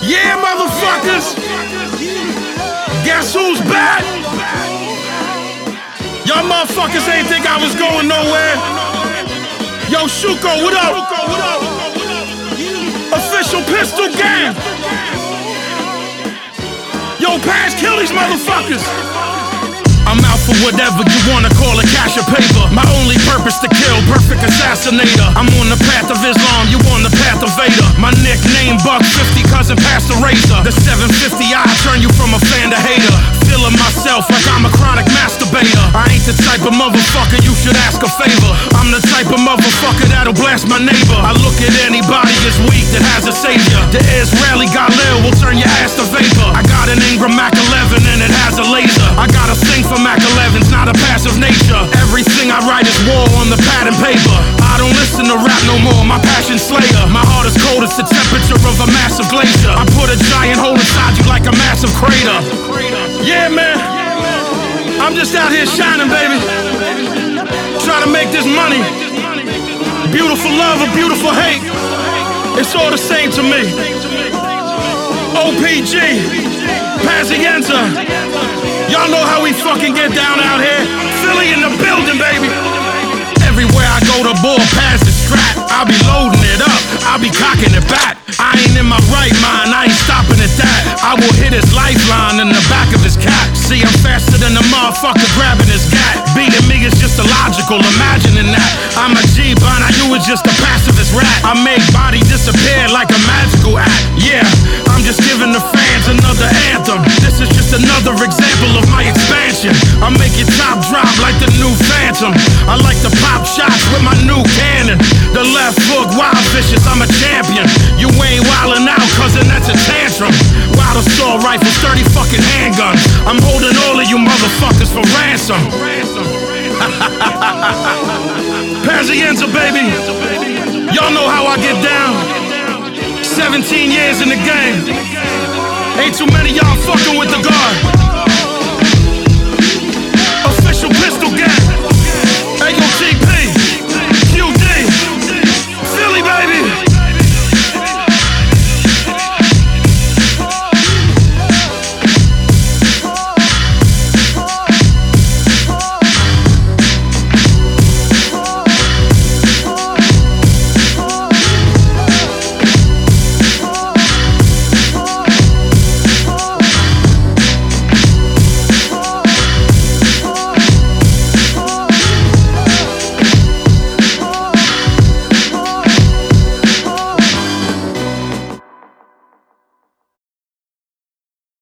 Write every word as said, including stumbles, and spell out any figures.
Yeah, motherfuckers! Guess who's back? Y'all motherfuckers ain't think I was going nowhere. Yo, Shuko, what up? Official Pistol Gang. Yo, Pass, kill these motherfuckers. I'm out for whatever you wanna call it, cash or paper. My only purpose to kill, perfect assassinator. I'm on the path of Islam, you on the path of Vader. My nickname Buck fifty, cousin past the razor. The seven fifty, I turn you from a fan to hater. Feeling myself like I'm a chronic masturbator. I ain't the type of motherfucker you should ask a favor. I'm the type of motherfucker that'll blast my neighbor. I look at anybody as weak that has a savior. The Israeli Galil will turn your ass to vapor. I got an Ingram Mac eleven and it has a laser. I got a thing for Mac elevens, not a passive nature. Everything I write is war on the pad and paper. I don't listen to rap no more, my passion slayer. My heart is cold, it's the temperature of a massive glacier. I put a giant hole inside you like a massive crater. Yeah, man, I'm just out here shining, baby. Trying to make this money. Beautiful love or beautiful hate, it's all the same to me. O P G, Pazienza. Y'all know how we fucking get down out here. Philly in the building, baby. Everywhere I go, the ball pass is strapped. I'll be loading it up, I'll be cocking it back. I ain't in my right mind, I ain't stopping at that. I will hit his lifeline in the back of his cap. See, I'm faster than the motherfucker grabbing his gat. Beating me is just illogical, imagining that. I'm a G, Bana, you is just a pacifist rat. I make body disappear like a magical act. Yeah, I'm just giving the fans another anthem. This is just another example of my expansion. I make your top drop like the new Phantom. I like to pop shots with my new cannon. The left hook, wild vicious, I'm a champion. You ain't wildin' out, cousin, that's a tantrum. Wild assault rifles, thirty fucking handguns. I'm holding all of you motherfuckers for ransom. Pazienza, baby. Y'all know how I get down. seventeen years in the game. Ain't too many y'all fucking with the guard. Official Pistol